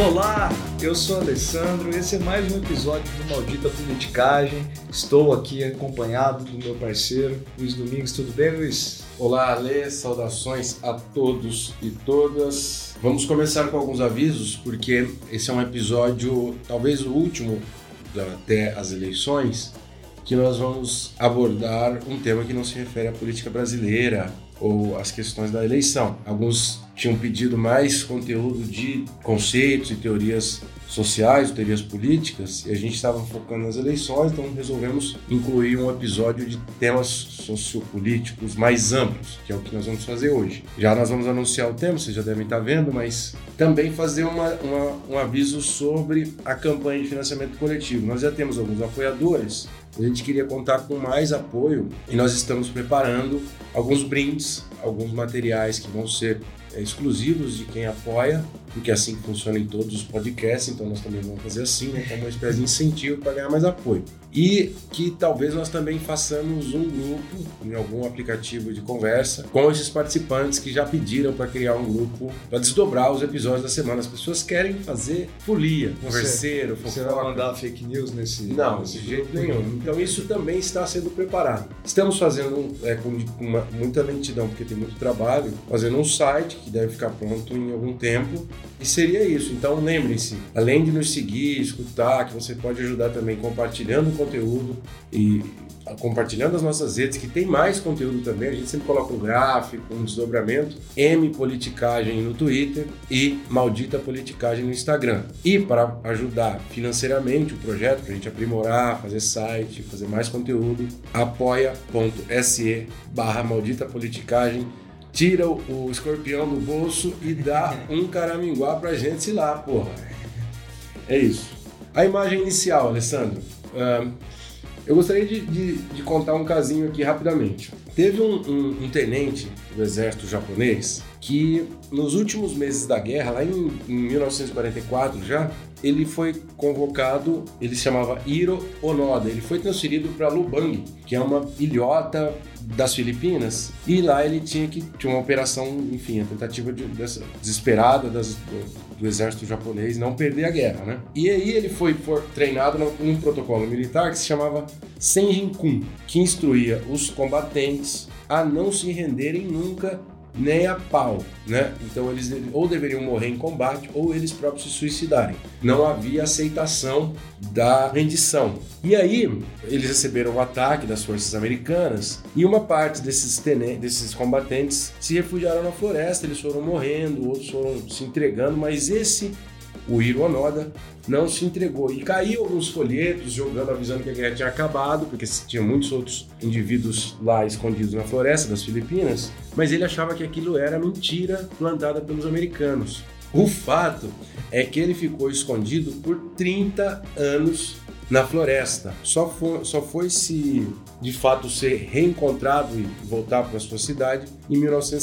Olá, eu sou Alessandro, esse é mais um episódio do Maldita Politicagem. Estou aqui acompanhado do meu parceiro, Luiz Domingos. Tudo bem, Luiz? Olá, Ale, saudações a todos e todas. Vamos começar com alguns avisos, porque esse é um episódio, talvez o último até as eleições, que nós vamos abordar um tema que não se refere à política brasileira ou às questões da eleição. Alguns tinham pedido mais conteúdo de conceitos e teorias sociais, teorias políticas, e a gente estava focando nas eleições, então resolvemos incluir um episódio de temas sociopolíticos mais amplos, que é o que nós vamos fazer hoje. Já nós vamos anunciar o tema, vocês já devem estar vendo, mas também fazer um aviso sobre a campanha de financiamento coletivo. Nós já temos alguns apoiadores, a gente queria contar com mais apoio e nós estamos preparando alguns brindes, alguns materiais que vão ser exclusivos de quem apoia, porque é assim que funciona em todos os podcasts, então nós também vamos fazer assim, né, como uma espécie de incentivo para ganhar mais apoio. E que talvez nós também façamos um grupo em algum aplicativo de conversa com esses participantes que já pediram para criar um grupo para desdobrar os episódios da semana. As pessoas querem fazer folia, converseiro, fofoca. Você vai mandar fake news nesse... Não, de jeito nenhum. Então isso também está sendo preparado. Estamos fazendo com muita lentidão, porque tem muito trabalho, fazendo um site que deve ficar pronto em algum tempo. E seria isso. Então lembrem-se, além de nos seguir, escutar, que você pode ajudar também compartilhando o conteúdo e compartilhando as nossas redes, que tem mais conteúdo também. A gente sempre coloca um gráfico, um desdobramento, M-Politicagem no Twitter e Maldita Politicagem no Instagram. E para ajudar financeiramente o projeto, para a gente aprimorar, fazer site, fazer mais conteúdo, apoia.se/Maldita Politicagem. Tira o escorpião do bolso e dá um caraminguá pra gente ir lá, porra. É isso. A imagem inicial, Alessandro. Eu gostaria de contar um casinho aqui rapidamente. Teve um tenente do exército japonês que, nos últimos meses da guerra, lá em 1944 já, ele foi convocado, ele se chamava Hiro Onoda, ele foi transferido para Lubang, que é uma ilhota das Filipinas, e lá ele tinha uma operação, enfim, a tentativa desesperada do exército japonês não perder a guerra, né? E aí ele foi treinado num protocolo militar que se chamava Senjin-kun, que instruía os combatentes a não se renderem nunca nem a pau, né? Então eles ou deveriam morrer em combate ou eles próprios se suicidarem. Não havia aceitação da rendição. E aí eles receberam o ataque das forças americanas e uma parte desses combatentes se refugiaram na floresta. Eles foram morrendo, outros foram se entregando, mas o Hiro Onoda não se entregou e caiu alguns folhetos avisando que a guerra tinha acabado, porque tinha muitos outros indivíduos lá escondidos na floresta das Filipinas, mas ele achava que aquilo era mentira plantada pelos americanos. O fato é que ele ficou escondido por 30 anos na floresta. Só foi se de fato ser reencontrado e voltar para a sua cidade em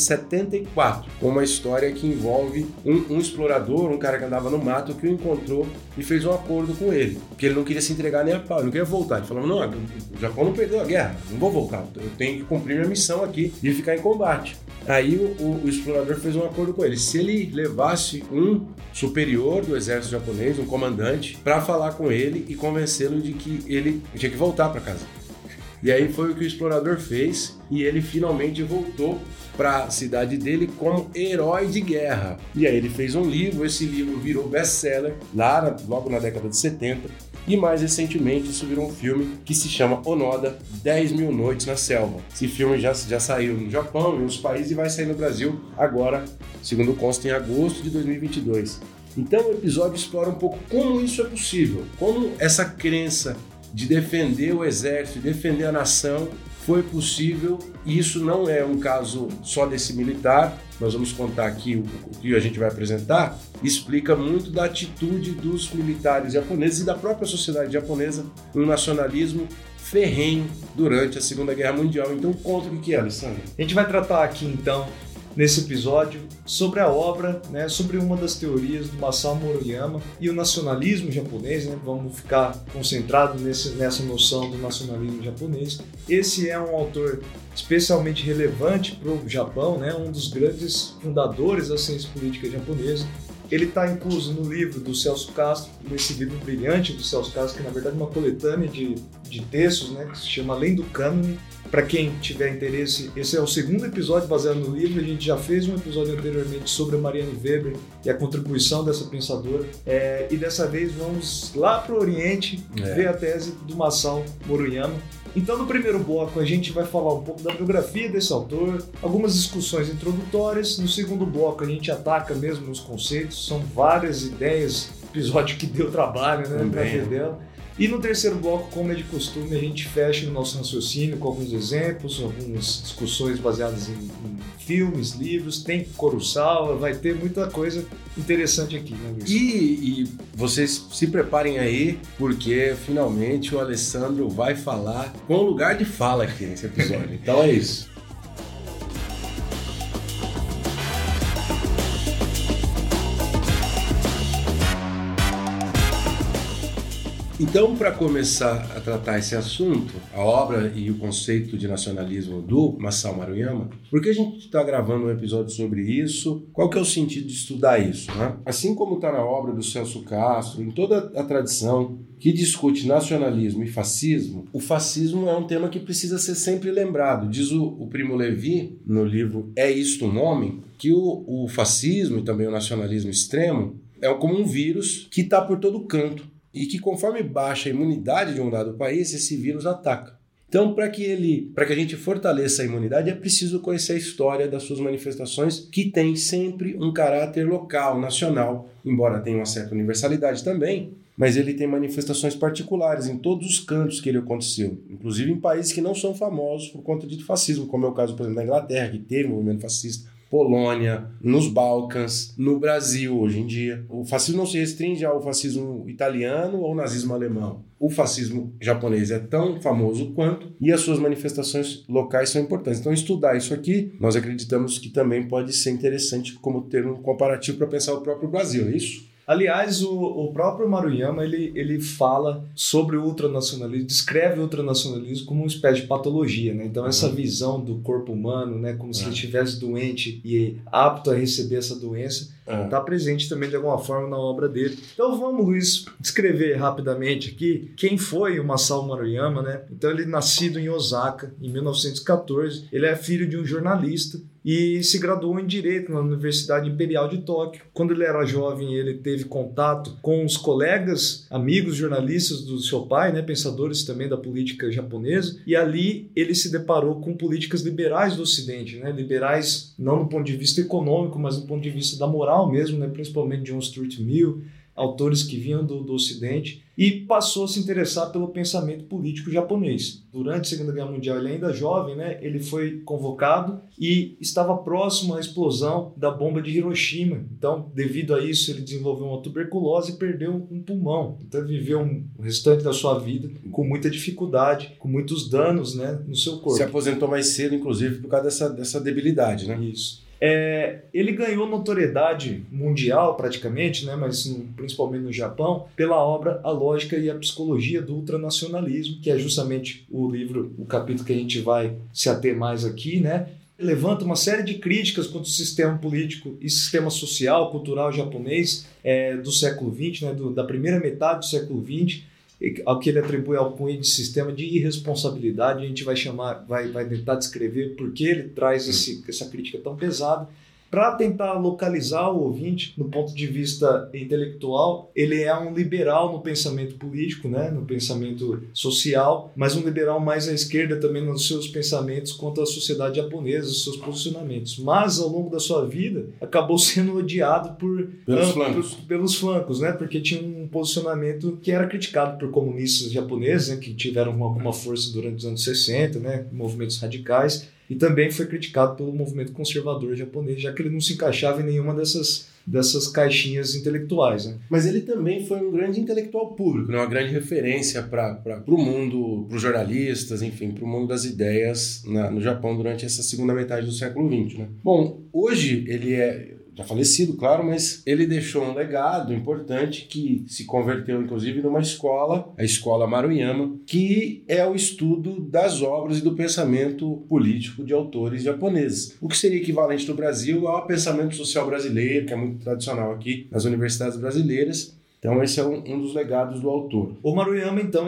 1974, com uma história que envolve um explorador, um cara que andava no mato, que o encontrou e fez um acordo com ele, porque ele não queria se entregar nem a pau, ele não queria voltar. Ele falou: não, o Japão não perdeu a guerra, não vou voltar, eu tenho que cumprir minha missão aqui de ficar em combate. Aí o explorador fez um acordo com ele, se ele levasse um superior do exército japonês, um comandante, para falar com ele e convencê-lo de que ele tinha que voltar para casa. E aí foi o que o explorador fez e ele finalmente voltou para a cidade dele como herói de guerra. E aí ele fez um livro, esse livro virou best-seller logo na década de 70 e mais recentemente isso virou um filme que se chama Onoda, 10 Mil Noites na Selva. Esse filme já saiu no Japão e em outros países e vai sair no Brasil agora, segundo consta, em agosto de 2022. Então o episódio explora um pouco como isso é possível, como essa crença de defender o exército, de defender a nação, foi possível. E isso não é um caso só desse militar. Nós vamos contar aqui o que a gente vai apresentar, explica muito da atitude dos militares japoneses e da própria sociedade japonesa, um nacionalismo ferrenho durante a Segunda Guerra Mundial. Então conta o que é, Alessandro. A gente vai tratar aqui então, nesse episódio, sobre a obra, né, sobre uma das teorias do Masao Murayama e o nacionalismo japonês, né? Vamos ficar concentrados nessa noção do nacionalismo japonês. Esse é um autor especialmente relevante para o Japão, né? Um dos grandes fundadores da ciência política japonesa, ele está incluso no livro do Celso Castro, nesse livro brilhante do Celso Castro, que na verdade é uma coletânea de textos, né, que se chama Além do Cânone. Para quem tiver interesse, esse é o segundo episódio baseado no livro. A gente já fez um episódio anteriormente sobre a Marianne Weber e a contribuição dessa pensadora. E dessa vez vamos lá para o Oriente ver a tese do Masao Maruyama. Então, no primeiro bloco, a gente vai falar um pouco da biografia desse autor, algumas discussões introdutórias. No segundo bloco, a gente ataca mesmo nos conceitos, são várias ideias, episódio que deu trabalho, né, para ver dela. E no terceiro bloco, como é de costume, a gente fecha o nosso raciocínio com alguns exemplos, algumas discussões baseadas em filmes, livros, tem Kurosawa, vai ter muita coisa interessante aqui, né, Luiz? E vocês se preparem aí, porque finalmente o Alessandro vai falar com lugar de fala aqui nesse episódio. Então é isso. Então, para começar a tratar esse assunto, a obra e o conceito de nacionalismo do Masao Maruyama, por que a gente está gravando um episódio sobre isso? Qual que é o sentido de estudar isso, né? Assim como está na obra do Celso Castro, em toda a tradição que discute nacionalismo e fascismo, o fascismo é um tema que precisa ser sempre lembrado. Diz o Primo Levi, no livro É Isto um Homem, que o fascismo e também o nacionalismo extremo é como um vírus que está por todo canto. E que conforme baixa a imunidade de um dado país, esse vírus ataca. Então, para que a gente fortaleça a imunidade, é preciso conhecer a história das suas manifestações, que tem sempre um caráter local, nacional, embora tenha uma certa universalidade também, mas ele tem manifestações particulares em todos os cantos que ele aconteceu, inclusive em países que não são famosos por conta de fascismo, como é o caso, por exemplo, da Inglaterra, que teve um movimento fascista, Polônia, nos Balcãs, no Brasil hoje em dia. O fascismo não se restringe ao fascismo italiano ou ao nazismo alemão. O fascismo japonês é tão famoso quanto e as suas manifestações locais são importantes. Então, estudar isso aqui, nós acreditamos que também pode ser interessante como ter um comparativo para pensar o próprio Brasil, é isso? Aliás, o próprio Maruyama, ele fala sobre o ultranacionalismo, descreve o ultranacionalismo como uma espécie de patologia, né? Então, essa visão do corpo humano, né, como se ele estivesse doente e apto a receber essa doença, está presente também de alguma forma na obra dele. Então, vamos, Luiz, descrever rapidamente aqui quem foi o Masao Maruyama, né? Então, ele é nascido em Osaka, em 1914, ele é filho de um jornalista, e se graduou em Direito na Universidade Imperial de Tóquio. Quando ele era jovem, ele teve contato com os colegas, amigos jornalistas do seu pai, né, pensadores também da política japonesa, e ali ele se deparou com políticas liberais do Ocidente, né, liberais não do ponto de vista econômico, mas do ponto de vista da moral mesmo, né, principalmente John Stuart Mill, autores que vinham do Ocidente, e passou a se interessar pelo pensamento político japonês. Durante a Segunda Guerra Mundial, ele ainda jovem, né, ele foi convocado e estava próximo à explosão da bomba de Hiroshima. Então, devido a isso, ele desenvolveu uma tuberculose e perdeu um pulmão. Então, ele viveu o restante da sua vida com muita dificuldade, com muitos danos, né, no seu corpo. Se aposentou mais cedo, inclusive, por causa dessa debilidade, né? Isso. Ele ganhou notoriedade mundial praticamente, né, mas principalmente no Japão, pela obra A Lógica e a Psicologia do Ultranacionalismo, que é justamente o capítulo que a gente vai se ater mais aqui, né? Levanta uma série de críticas contra o sistema político e sistema social, cultural japonês do século XX, né, da primeira metade do século XX, ao que ele atribui ao cunho de sistema de irresponsabilidade. A gente vai tentar descrever por que ele traz essa crítica tão pesada. Para tentar localizar o ouvinte no ponto de vista intelectual, ele é um liberal no pensamento político, né, no pensamento social, mas um liberal mais à esquerda também nos seus pensamentos quanto à sociedade japonesa, os seus posicionamentos. Mas, ao longo da sua vida, acabou sendo odiado pelos flancos, né, porque tinha um posicionamento que era criticado por comunistas japoneses, né, que tiveram alguma força durante os anos 60, né, movimentos radicais, e também foi criticado pelo movimento conservador japonês, já que ele não se encaixava em nenhuma dessas caixinhas intelectuais, né? Mas ele também foi um grande intelectual público, né? Uma grande referência para o mundo, para os jornalistas, enfim, para o mundo das ideias no Japão durante essa segunda metade do século XX, né? Bom, hoje ele já falecido, claro, mas ele deixou um legado importante que se converteu, inclusive, numa escola, a Escola Maruyama, que é o estudo das obras e do pensamento político de autores japoneses. O que seria equivalente no Brasil ao pensamento social brasileiro, que é muito tradicional aqui nas universidades brasileiras. Então esse é um dos legados do autor. O Maruyama, então,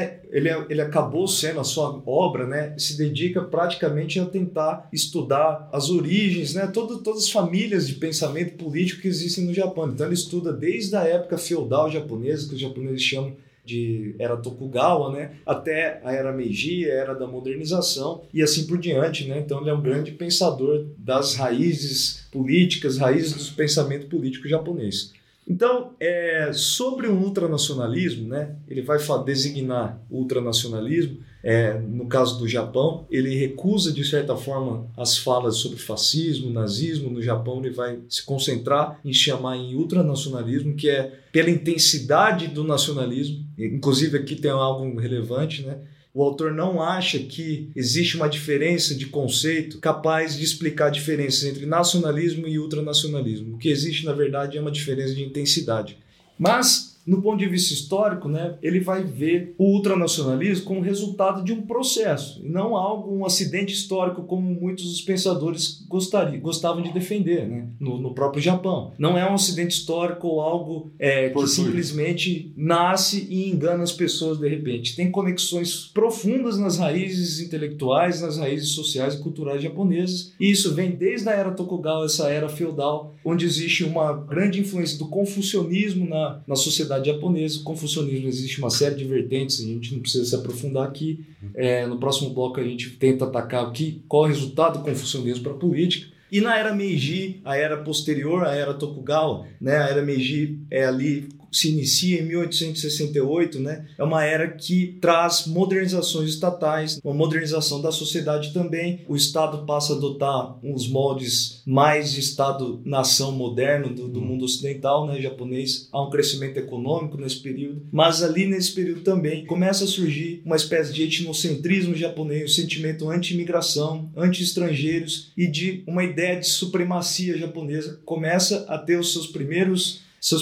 ele acabou sendo, a sua obra, né, se dedica praticamente a tentar estudar as origens, né, todas as famílias de pensamento político que existem no Japão. Então ele estuda desde a época feudal japonesa, que os japoneses chamam de era Tokugawa, né, até a era Meiji, a era da modernização e assim por diante, né? Então ele é um grande pensador das raízes políticas, raízes do pensamento político japonês. Então, sobre o ultranacionalismo, né, ele vai designar o ultranacionalismo, no caso do Japão, ele recusa, de certa forma, as falas sobre fascismo, nazismo. No Japão, ele vai se concentrar em chamar em ultranacionalismo, que é pela intensidade do nacionalismo. Inclusive, aqui tem algo relevante, né? O autor não acha que existe uma diferença de conceito capaz de explicar a diferença entre nacionalismo e ultranacionalismo. O que existe, na verdade, é uma diferença de intensidade. Mas, no ponto de vista histórico, né, ele vai ver o ultranacionalismo como resultado de um processo, e não um acidente histórico como muitos dos pensadores gostavam de defender, né, no próprio Japão. Não é um acidente histórico ou algo que simplesmente nasce e engana as pessoas de repente. Tem conexões profundas nas raízes intelectuais, nas raízes sociais e culturais japonesas, e isso vem desde a era Tokugawa, essa era feudal, onde existe uma grande influência do confucionismo na sociedade japonesa. O confucionismo existe uma série de vertentes, a gente não precisa se aprofundar aqui. No próximo bloco a gente tenta atacar qual é o resultado do confucionismo para a política. E na era Meiji, a era posterior à era Tokugawa, né, a era Meiji se inicia em 1868, né? É uma era que traz modernizações estatais, uma modernização da sociedade também. O Estado passa a adotar uns moldes mais de Estado-nação moderno do mundo ocidental, né, japonês. Há um crescimento econômico nesse período, mas ali nesse período também começa a surgir uma espécie de etnocentrismo japonês, um sentimento anti-imigração, anti-estrangeiros e de uma ideia de supremacia japonesa. Começa a ter os seus primeiros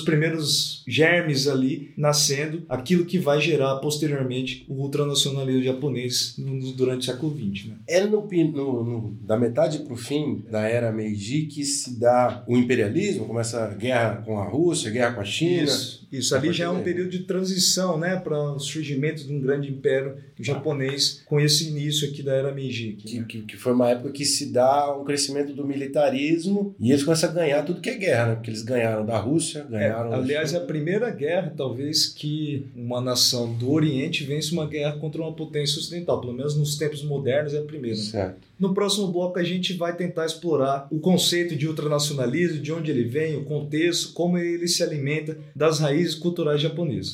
germes ali nascendo, aquilo que vai gerar posteriormente o ultranacionalismo japonês durante o século XX. Né? É da metade para o fim da era Meiji que se dá o imperialismo, começa a guerra com a Rússia, guerra com a China. Isso ali já é um período de transição, né, para o surgimento de um grande império japonês com esse início aqui da era Meiji. Que foi uma época que se dá um crescimento do militarismo e eles começam a ganhar tudo que é guerra, né? Porque eles ganharam da Rússia, ganharam... Aliás, é a primeira guerra, talvez, que uma nação do Oriente vence uma guerra contra uma potência ocidental. Pelo menos nos tempos modernos é a primeira. Certo. No próximo bloco a gente vai tentar explorar o conceito de ultranacionalismo, de onde ele vem, o contexto, como ele se alimenta das raízes culturais japonesas.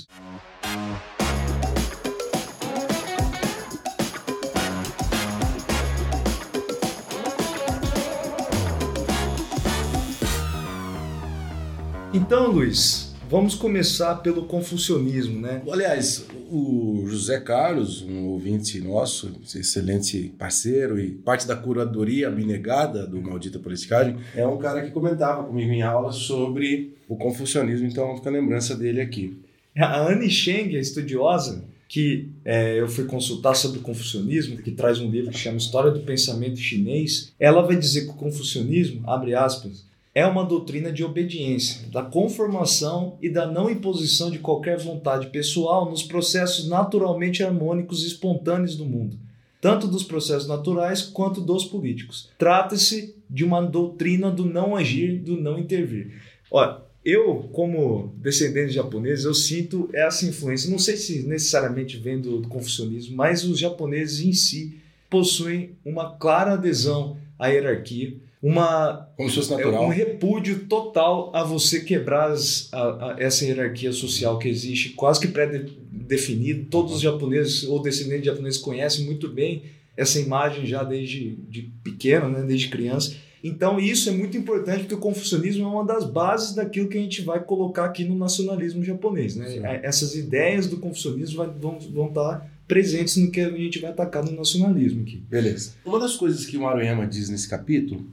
Então, Luiz, vamos começar pelo confucionismo, né? Aliás, o José Carlos, um ouvinte nosso, excelente parceiro e parte da curadoria abnegada do Maldita Politicagem, é um cara que comentava comigo em aula sobre o confucionismo, então fica a lembrança dele aqui. A Anne Cheng, a estudiosa, que eu fui consultar sobre o confucionismo, que traz um livro que chama História do Pensamento Chinês, ela vai dizer que o confucionismo, abre aspas, é uma doutrina de obediência, da conformação e da não imposição de qualquer vontade pessoal nos processos naturalmente harmônicos e espontâneos do mundo, tanto dos processos naturais quanto dos políticos. Trata-se de uma doutrina do não agir, do não intervir. Olha, eu, como descendente de japonês, eu sinto essa influência. Não sei se necessariamente vem do confucionismo, mas os japoneses em si possuem uma clara adesão à hierarquia, como se fosse natural. Um repúdio total a você quebrar essa hierarquia social que existe, quase que pré-definido. Todos os japoneses ou descendentes de japoneses conhecem muito bem essa imagem já desde pequeno, né, desde criança. Então isso é muito importante, porque o confucionismo é uma das bases daquilo que a gente vai colocar aqui no nacionalismo japonês. Né? Essas ideias do confucionismo vão estar presentes no que a gente vai atacar no nacionalismo aqui. Beleza. Uma das coisas que o Maruyama diz nesse capítulo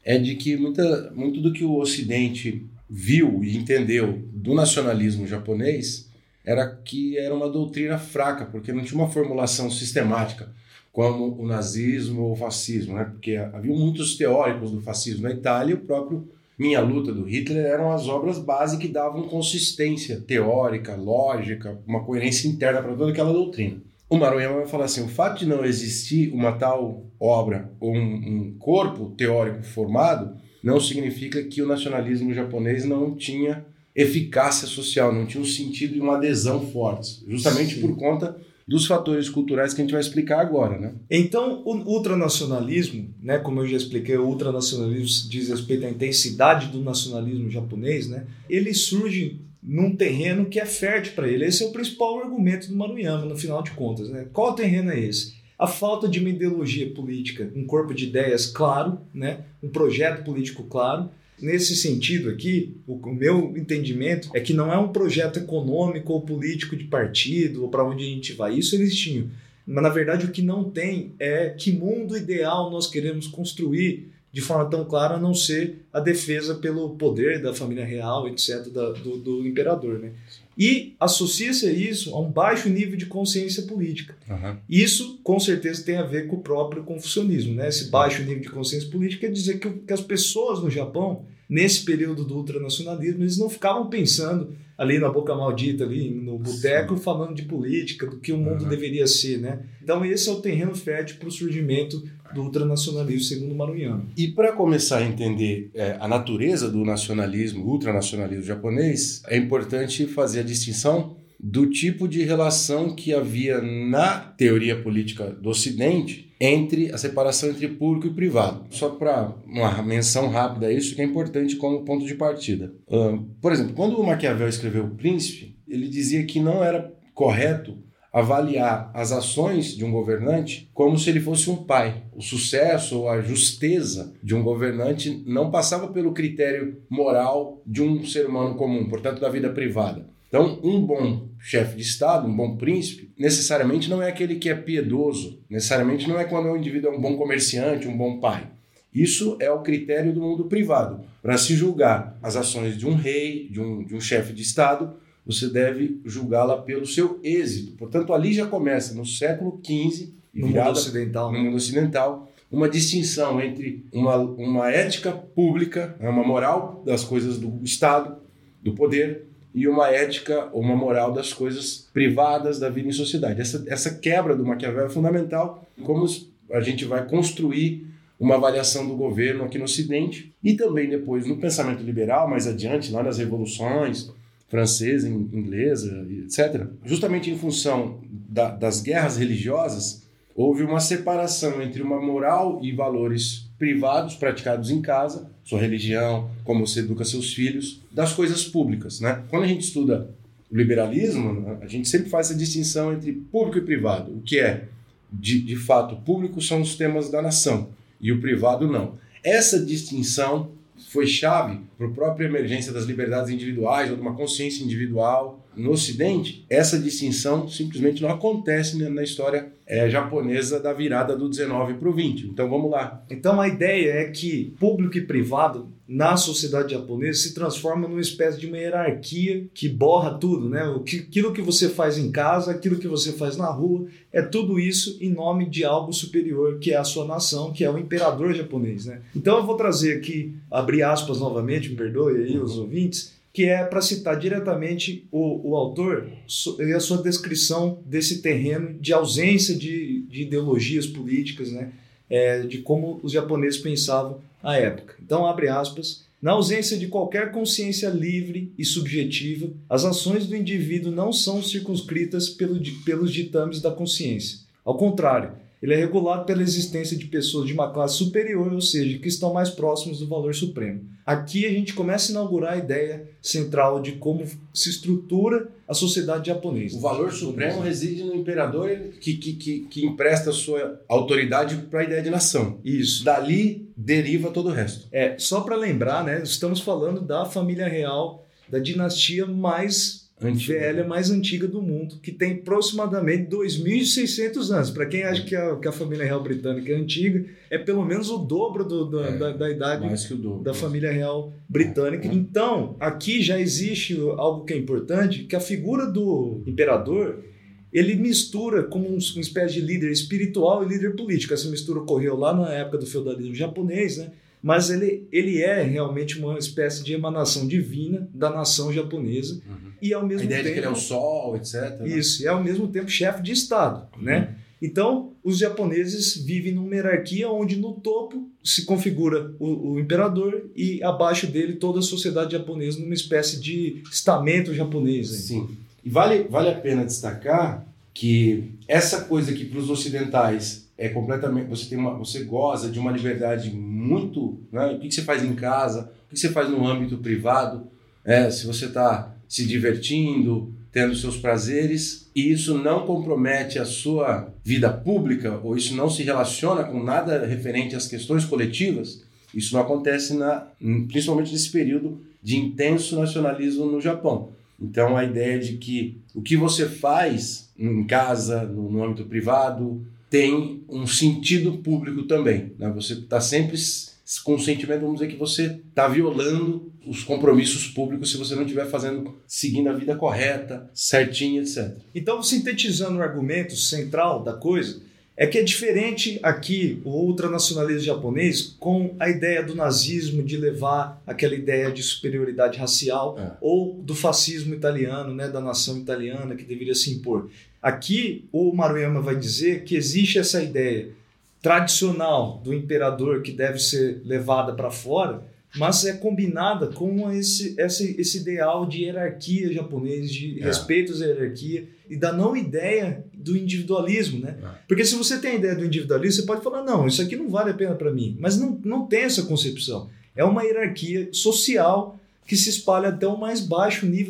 é de que muito do que o Ocidente viu e entendeu do nacionalismo japonês era uma doutrina fraca, porque não tinha uma formulação sistemática, como o nazismo ou o fascismo, né? Porque havia muitos teóricos do fascismo na Itália, e o próprio Minha Luta do Hitler eram as obras base que davam consistência teórica, lógica, uma coerência interna para toda aquela doutrina. O Maruyama vai falar assim: o fato de não existir uma tal obra ou um corpo teórico formado não significa que o nacionalismo japonês não tinha eficácia social, não tinha um sentido e uma adesão fortes, justamente por conta dos fatores culturais que a gente vai explicar agora, né? Então, o ultranacionalismo, né, como eu já expliquei, o ultranacionalismo diz respeito à intensidade do nacionalismo japonês, né? Ele surge num terreno que é fértil para ele. Esse é o principal argumento do Maruyama, no final de contas, né? Qual terreno é esse? A falta de uma ideologia política, um corpo de ideias claro, né? Um projeto político claro. Nesse sentido aqui, o meu entendimento é que não é um projeto econômico ou político de partido ou para onde a gente vai. Isso eles tinham. Mas, na verdade, o que não tem é que mundo ideal nós queremos construir de forma tão clara, a não ser a defesa pelo poder da família real, etc., do imperador, né? E associa-se a isso a um baixo nível de consciência política. Uhum. Isso, com certeza, tem a ver com o próprio confucionismo, né? Esse baixo nível de consciência política quer dizer que as pessoas no Japão, nesse período do ultranacionalismo, eles não ficavam pensando ali na boca maldita, ali no boteco, falando de política, do que o mundo deveria ser, né? Então esse é o terreno fértil para o surgimento do ultranacionalismo, segundo Maruyama. E para começar a entender a natureza do nacionalismo, ultranacionalismo japonês, é importante fazer a distinção do tipo de relação que havia na teoria política do Ocidente entre a separação entre público e privado. Só para uma menção rápida a isso, que é importante como ponto de partida. Por exemplo, quando o Maquiavel escreveu O Príncipe, ele dizia que não era correto avaliar as ações de um governante como se ele fosse um pai. O sucesso ou a justeza de um governante não passava pelo critério moral de um ser humano comum, portanto da vida privada. Então, um bom chefe de Estado, um bom príncipe, necessariamente não é aquele que é piedoso, necessariamente não é quando o indivíduo é um bom comerciante, um bom pai. Isso é o critério do mundo privado. Para se julgar as ações de um rei, de um chefe de Estado, você deve julgá-la pelo seu êxito. Portanto, ali já começa, no século XV, no mundo ocidental, uma distinção entre uma ética pública, uma moral das coisas do Estado, do poder, e uma ética ou uma moral das coisas privadas da vida em sociedade. Essa quebra do Maquiavel é fundamental, como a gente vai construir uma avaliação do governo aqui no Ocidente e também depois no pensamento liberal, mais adiante, lá nas revoluções francesa, inglesa, etc. Justamente em função das guerras religiosas, houve uma separação entre uma moral e valores privados praticados em casa, sua religião, como você educa seus filhos, das coisas públicas, né? Quando a gente estuda o liberalismo, a gente sempre faz essa distinção entre público e privado. O que é, de fato, público são os temas da nação e o privado não. Essa distinção foi chave para a própria emergência das liberdades individuais ou de uma consciência individual. No Ocidente, essa distinção simplesmente não acontece na história japonesa da virada do 19 para o 20. Então vamos lá. Então a ideia é que público e privado na sociedade japonesa se transforma numa espécie de uma hierarquia que borra tudo, né? Aquilo que você faz em casa, aquilo que você faz na rua, é tudo isso em nome de algo superior, que é a sua nação, que é o imperador japonês, né? Então eu vou trazer aqui, abrir aspas novamente, me perdoe aí os ouvintes, que é para citar diretamente o autor e a sua descrição desse terreno de ausência de ideologias políticas, né? De como os japoneses pensavam à época. Então, abre aspas, na ausência de qualquer consciência livre e subjetiva, as ações do indivíduo não são circunscritas pelos ditames da consciência. Ao contrário, ele é regulado pela existência de pessoas de uma classe superior, ou seja, que estão mais próximos do valor supremo. Aqui a gente começa a inaugurar a ideia central de como se estrutura a sociedade japonesa. O valor supremo reside no imperador que empresta sua autoridade para a ideia de nação. Isso. Dali deriva todo o resto. Só para lembrar, né, estamos falando da família real, da dinastia mais velha, mais antiga do mundo, que tem aproximadamente 2.600 anos. Para quem acha que a família real britânica é antiga, é pelo menos o dobro da idade mais que o dobro, da família real britânica. Então, aqui já existe algo que é importante, que a figura do imperador, ele mistura como uma espécie de líder espiritual e líder político. Essa mistura ocorreu lá na época do feudalismo japonês, né? Mas ele é realmente uma espécie de emanação divina da nação japonesa. E ao mesmo tempo... A ideia de que ele é o sol, etc. Isso, e ao mesmo tempo chefe de Estado, né? Então, os japoneses vivem numa hierarquia onde no topo se configura o imperador e abaixo dele toda a sociedade japonesa numa espécie de estamento japonês. Aí. Sim. E vale a pena destacar que essa coisa que para os ocidentais é completamente... Você goza de uma liberdade muito... Né? O que você faz em casa, o que você faz no âmbito privado, se você está se divertindo, tendo seus prazeres, e isso não compromete a sua vida pública, ou isso não se relaciona com nada referente às questões coletivas, isso não acontece principalmente nesse período de intenso nacionalismo no Japão. Então a ideia de que o que você faz em casa, no âmbito privado, tem um sentido público também. Né? Você está sempre com o sentimento, vamos dizer, que você está violando os compromissos públicos se você não estiver seguindo a vida correta, certinha, etc. Então, sintetizando o argumento central da coisa, é que é diferente aqui o ultranacionalismo japonês com a ideia do nazismo de levar aquela ideia de superioridade racial ou do fascismo italiano, né, da nação italiana que deveria se impor. Aqui o Maruyama vai dizer que existe essa ideia tradicional do imperador que deve ser levada para fora, mas é combinada com esse ideal de hierarquia japonês, de respeito à hierarquia e da não ideia do individualismo, né? Porque se você tem a ideia do individualismo, você pode falar, não, isso aqui não vale a pena para mim, mas não tem essa concepção. É uma hierarquia social que se espalha até o mais baixo nível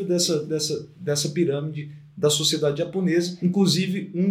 dessa pirâmide da sociedade japonesa. Inclusive, um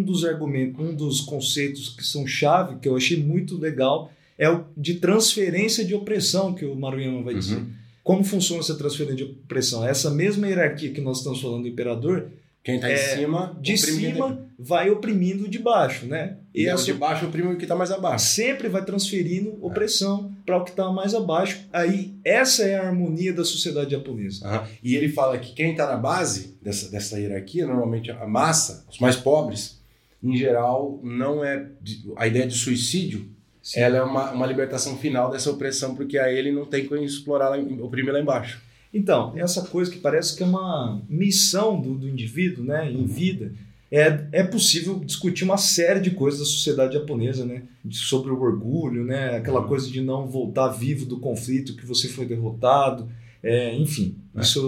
dos conceitos que são chave, que eu achei muito legal, é o de transferência de opressão, que o Maruyama vai dizer. Como funciona essa transferência de opressão? Essa mesma hierarquia que nós estamos falando do imperador, quem está de cima vai oprimindo de baixo, né? E o de baixo oprime o que está mais abaixo. Sempre vai transferindo opressão para o que está mais abaixo. Aí, essa é a harmonia da sociedade japonesa. E ele fala que quem está na base dessa hierarquia, normalmente a massa, os mais pobres, em geral, não é... A ideia de suicídio, sim, ela é uma libertação final dessa opressão, porque a ele não tem como explorar, oprimir lá embaixo. Então, essa coisa que parece que é uma missão do indivíduo, né, em vida, é possível discutir uma série de coisas da sociedade japonesa, né, sobre o orgulho, né, aquela coisa de não voltar vivo do conflito que você foi derrotado, enfim, isso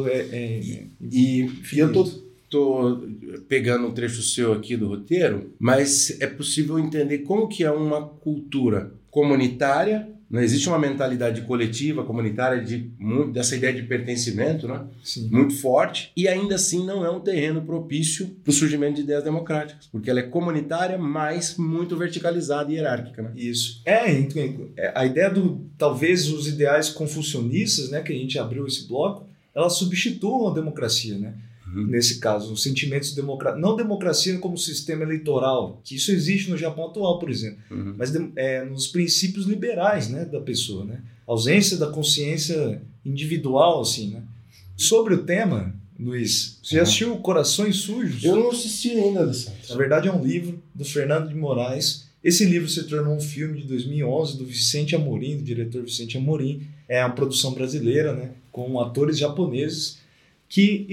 E eu tô pegando um trecho seu aqui do roteiro, mas é possível entender como que é uma cultura comunitária. Não existe uma mentalidade coletiva, comunitária, dessa ideia de pertencimento, né? Sim. Muito forte, e ainda assim não é um terreno propício para o surgimento de ideias democráticas, porque ela é comunitária, mas muito verticalizada e hierárquica. Né? Isso. A ideia talvez os ideais confucionistas, né, que a gente abriu esse bloco, elas substituam a democracia, né? Nesse caso, os sentimentos democráticos, não democracia como sistema eleitoral, que isso existe no Japão atual, por exemplo, mas nos princípios liberais, né, da pessoa, né? Ausência da consciência individual, assim, né? Sobre o tema, Luiz, você já assistiu Corações Sujos? Eu não assisti ainda, Alessandro. Na verdade é um livro do Fernando de Moraes. Esse livro se tornou um filme de 2011 do Vicente Amorim, do diretor Vicente Amorim. É uma produção brasileira, né, com atores japoneses que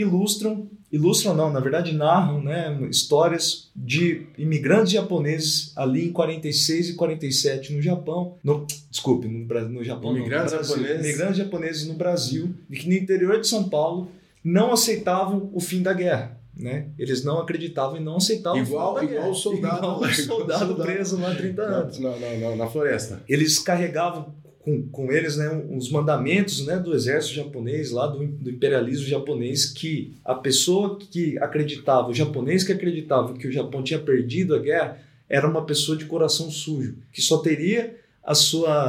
narram, né, histórias de imigrantes japoneses ali em 46 e 47 no Japão. No Japão. Imigrantes japoneses no Brasil, e que no interior de São Paulo não aceitavam o fim da guerra. Né? Eles não acreditavam e não aceitavam igual o soldado preso lá há 30 anos. Na floresta. Eles carregavam com eles, né, os mandamentos, né, do exército japonês, lá do imperialismo japonês, que a pessoa que acreditava, o japonês que acreditava que o Japão tinha perdido a guerra, era uma pessoa de coração sujo, que só teria a sua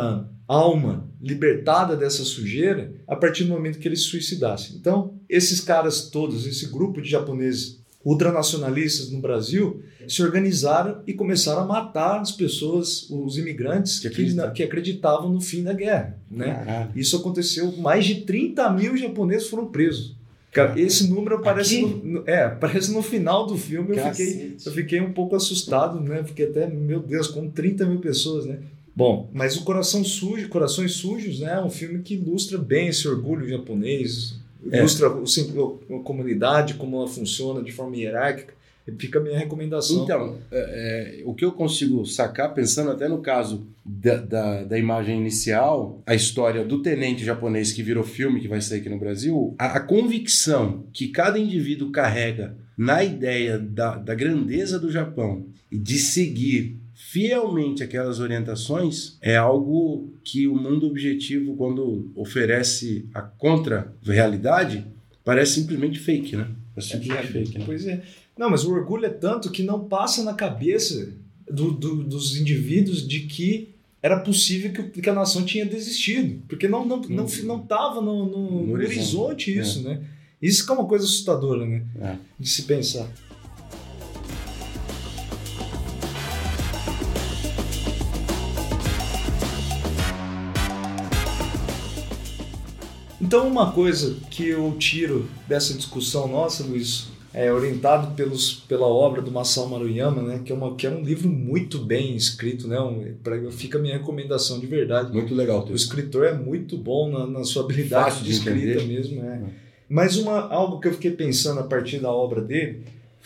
alma libertada dessa sujeira a partir do momento que ele se suicidasse. Então, esses caras todos, esse grupo de japoneses ultranacionalistas no Brasil, se organizaram e começaram a matar as pessoas, os imigrantes que acreditavam no fim da guerra. Né? Isso aconteceu, mais de 30 mil japoneses foram presos. Esse número aparece aparece no final do filme. Eu fiquei um pouco assustado, né? Fiquei até, meu Deus, com 30 mil pessoas, né? Bom, mas o Corações Sujos, né, é um filme que ilustra bem esse orgulho japonês, ilustra a comunidade, como ela funciona de forma hierárquica. Fica a minha recomendação. Então, o que eu consigo sacar, pensando até no caso da imagem inicial, a história do tenente japonês que virou filme, que vai sair aqui no Brasil, a convicção que cada indivíduo carrega na ideia da grandeza do Japão e de seguir fielmente aquelas orientações é algo que o mundo objetivo, quando oferece a contra-realidade, parece simplesmente fake, né? É simplesmente fake, né? Pois é. Não, mas o orgulho é tanto que não passa na cabeça dos indivíduos de que era possível que a nação tinha desistido. Porque não estava no horizonte isso, né? Isso que é uma coisa assustadora, né? De se pensar. Então, uma coisa que eu tiro dessa discussão nossa, Luiz, orientado pela obra do Masao Maruyama, né, que é um livro muito bem escrito, né, fica a minha recomendação de verdade. Muito legal. O escritor é muito bom na sua habilidade de escrita mesmo. Mas algo que eu fiquei pensando a partir da obra dele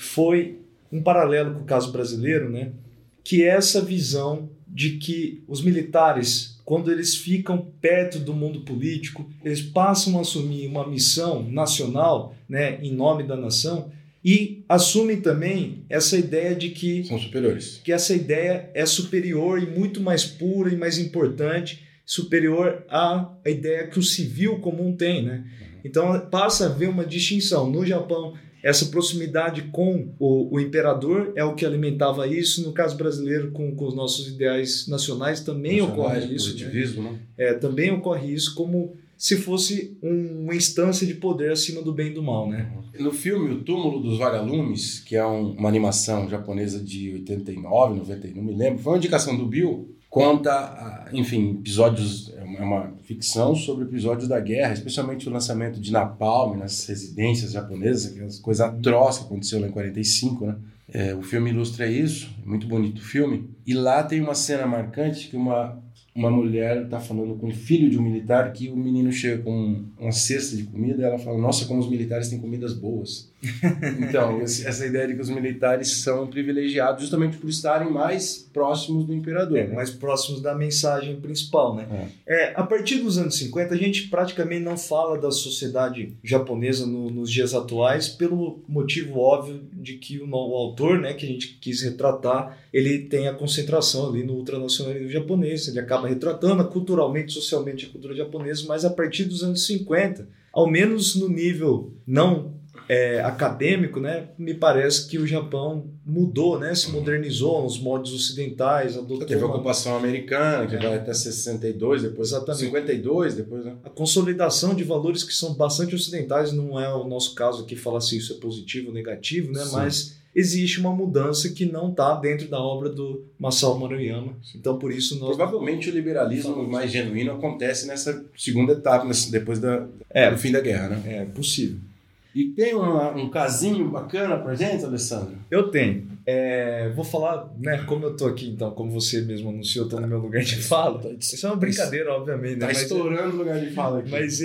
foi um paralelo com o caso brasileiro, né, que é essa visão de que os militares, quando eles ficam perto do mundo político, eles passam a assumir uma missão nacional, né, em nome da nação, e assumem também essa ideia de que são superiores. Que essa ideia é superior e muito mais pura e mais importante, superior à ideia que o civil comum tem, né? Então passa a haver uma distinção. No Japão, essa proximidade com o imperador é o que alimentava isso. No caso brasileiro, com os nossos ideais nacionais, também ocorre isso. Né? Também ocorre isso como se fosse uma instância de poder acima do bem e do mal. Né? No filme O Túmulo dos Vagalumes, que é uma animação japonesa de 89, 90, não me lembro, foi uma indicação do Bill, conta, enfim, episódios, é uma ficção sobre episódios da guerra, especialmente o lançamento de napalm nas residências japonesas, aquelas coisas atroces que aconteceu lá em 45, né? O filme ilustra isso, muito bonito o filme, e lá tem uma cena marcante que uma mulher está falando com o filho de um militar, que o menino chega com uma cesta de comida e ela fala, nossa, como os militares têm comidas boas. Então, essa ideia de que os militares são privilegiados justamente por estarem mais próximos do imperador. Né? Mais próximos da mensagem principal. Né? A partir dos anos 50, a gente praticamente não fala da sociedade japonesa nos dias atuais, pelo motivo óbvio de que o autor, né, que a gente quis retratar, ele tem a concentração ali no ultranacionalismo japonês, ele acaba retratando culturalmente, socialmente a cultura japonesa, mas a partir dos anos 50, ao menos no nível não acadêmico, né, me parece que o Japão mudou, né, se modernizou nos moldes ocidentais. Teve a ocupação americana, que vai até 62, depois 52, depois... Né? A consolidação de valores que são bastante ocidentais, não é o nosso caso aqui falar se isso é positivo ou negativo, né, mas existe uma mudança que não está dentro da obra do Masao Maruyama. Então, por isso nós... Provavelmente o liberalismo mais genuíno acontece nessa segunda etapa, depois do fim da guerra, né? É possível. E tem um casinho bacana pra gente, Alessandro? Eu tenho. Vou falar, né, como eu tô aqui, então, como você mesmo anunciou, eu tô no meu lugar de fala. Isso é uma brincadeira, obviamente. Tá, né? Estourando o lugar de fala aqui. Mas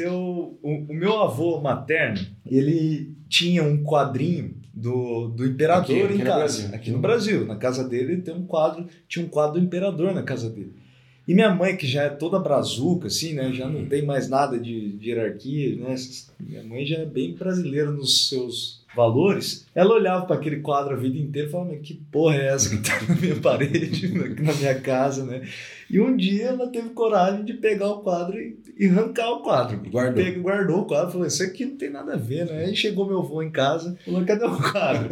o meu avô materno, ele tinha um quadrinho do imperador aqui em casa. Aqui no Brasil. Na casa dele tinha um quadro do imperador na casa dele. E minha mãe, que já é toda brazuca, assim, né? Já não tem mais nada de hierarquia, né? Minha mãe já é bem brasileira nos seus valores. Ela olhava para aquele quadro a vida inteira e falava, mas que porra é essa que tá na minha parede, na minha casa, né? E um dia ela teve coragem de pegar o quadro e arrancar o quadro. Guardou o quadro e falou, isso aqui não tem nada a ver, né? Aí chegou meu avô em casa e falou, cadê o quadro?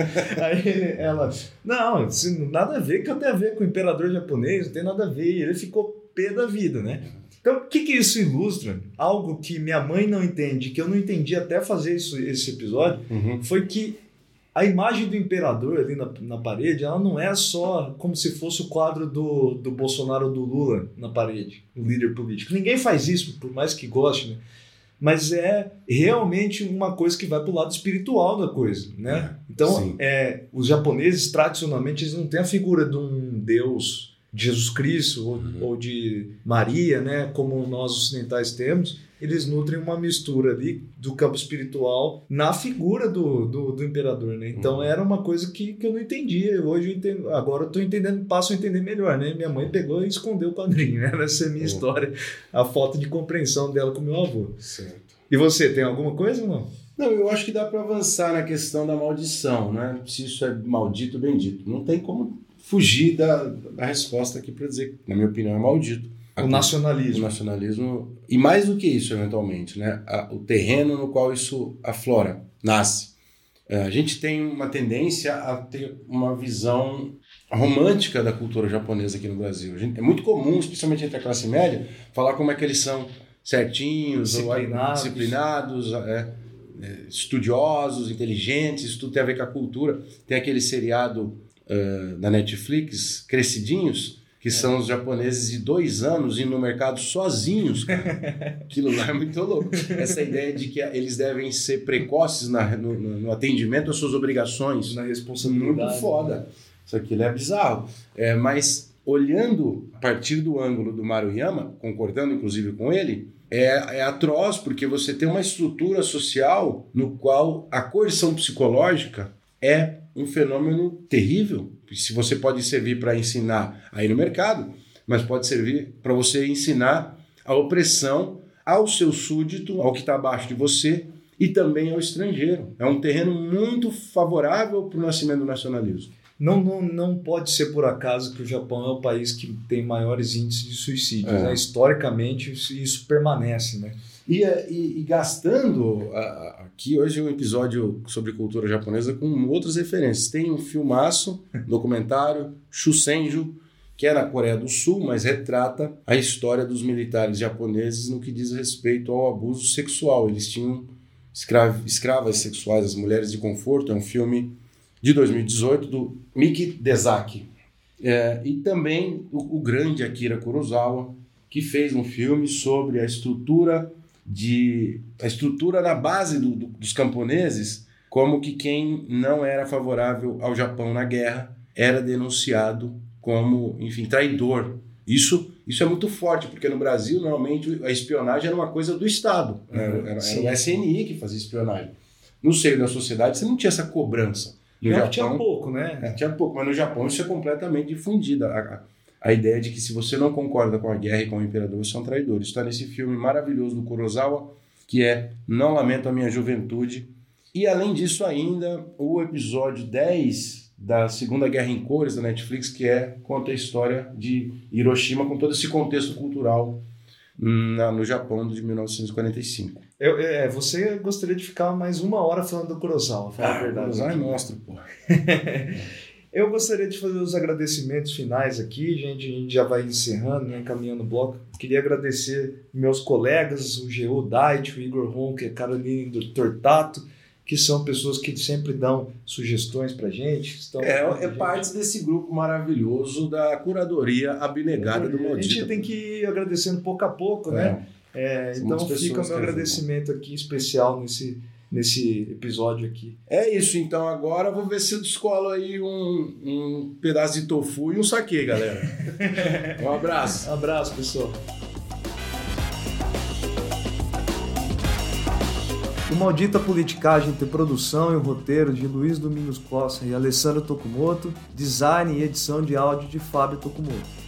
Aí ela, não, nada a ver, que eu tenho a ver com o imperador japonês, não tem nada a ver. E ele ficou pé da vida, né? Então, o que isso ilustra? Algo que minha mãe não entende, que eu não entendi até fazer esse episódio, foi que a imagem do imperador ali na parede, ela não é só como se fosse o quadro do Bolsonaro ou do Lula na parede, o líder político. Ninguém faz isso, por mais que goste, né? Mas é realmente uma coisa que vai para o lado espiritual da coisa, né? Então, os japoneses, tradicionalmente, eles não têm a figura de um deus, de Jesus Cristo ou de Maria, né? Como nós ocidentais temos. Eles nutrem uma mistura ali do campo espiritual na figura do imperador, né? Então era uma coisa que eu não entendia. Hoje eu entendo, agora eu estou entendendo, passo a entender melhor, né? Minha mãe pegou e escondeu o quadrinho, né? Essa é a minha história, a falta de compreensão dela com meu avô. Certo. E você, tem alguma coisa ou não? Não, eu acho que dá para avançar na questão da maldição, né? Se isso é maldito ou bendito. Não tem como fugir da resposta aqui para dizer que, na minha opinião, é maldito. O nacionalismo. O nacionalismo, e mais do que isso, eventualmente, né? O terreno no qual isso aflora, nasce. A gente tem uma tendência a ter uma visão romântica da cultura japonesa aqui no Brasil. É muito comum, especialmente entre a classe média, falar como é que eles são certinhos, disciplinados, estudiosos, inteligentes, isso tudo tem a ver com a cultura. Tem aquele seriado da Netflix, Crescidinhos, que são os japoneses de 2 anos indo no mercado sozinhos, cara. Aquilo lá é muito louco. Essa ideia de que eles devem ser precoces no atendimento às suas obrigações. Na responsabilidade. Muito foda. Isso aqui é bizarro. Mas olhando a partir do ângulo do Maruyama, concordando inclusive com ele, é atroz, porque você tem uma estrutura social no qual a coerção psicológica é um fenômeno terrível. Se você pode servir para ensinar a ir no mercado, mas pode servir para você ensinar a opressão ao seu súdito, ao que está abaixo de você e também ao estrangeiro. É um terreno muito favorável para o nascimento do nacionalismo. Não pode ser por acaso que o Japão é o país que tem maiores índices de suicídio. Né? Historicamente, isso permanece, né? E gastando aqui hoje um episódio sobre cultura japonesa com outras referências. Tem um filmaço, documentário, Shusenju, que é na Coreia do Sul, mas retrata a história dos militares japoneses no que diz respeito ao abuso sexual. Eles tinham escravas sexuais, as mulheres de conforto. É um filme de 2018 do Miki Dezaki. E também o grande Akira Kurosawa, que fez um filme sobre a estrutura na base dos camponeses, como que quem não era favorável ao Japão na guerra era denunciado como, enfim, traidor. Isso é muito forte, porque no Brasil, normalmente, a espionagem era uma coisa do Estado. Era o SNI que fazia espionagem. No seio da sociedade, você não tinha essa cobrança. No Japão, tinha pouco, né? Tinha pouco, mas no Japão isso é completamente difundido. A ideia de que se você não concorda com a guerra e com o imperador, você é um traidor. Isso está nesse filme maravilhoso do Kurosawa, que é Não Lamento a Minha Juventude. E além disso ainda, o episódio 10 da Segunda Guerra em Cores da Netflix, que conta a história de Hiroshima com todo esse contexto cultural no Japão de 1945. Você gostaria de ficar mais 1 hora falando do Kurosawa, falar a verdade. Kurosawa é monstro, pô. Eu gostaria de fazer os agradecimentos finais aqui, gente. A gente já vai encerrando, né, encaminhando o bloco. Queria agradecer meus colegas, o Geo Dait, o Igor Ronk, a Caroline do Tortato, que são pessoas que sempre dão sugestões pra gente. Parte desse grupo maravilhoso da curadoria abnegada do Maldito. A gente tem que ir agradecendo pouco a pouco, né? Então fica o meu agradecimento aqui especial nesse episódio aqui. É isso, então agora eu vou ver se eu descolo aí um pedaço de tofu e um saquê, galera. Um abraço. Um abraço, pessoal. O Maldita Politicagem tem produção e roteiro de Luiz Domingos Costa e Alessandro Tokumoto, design e edição de áudio de Fábio Tokumoto.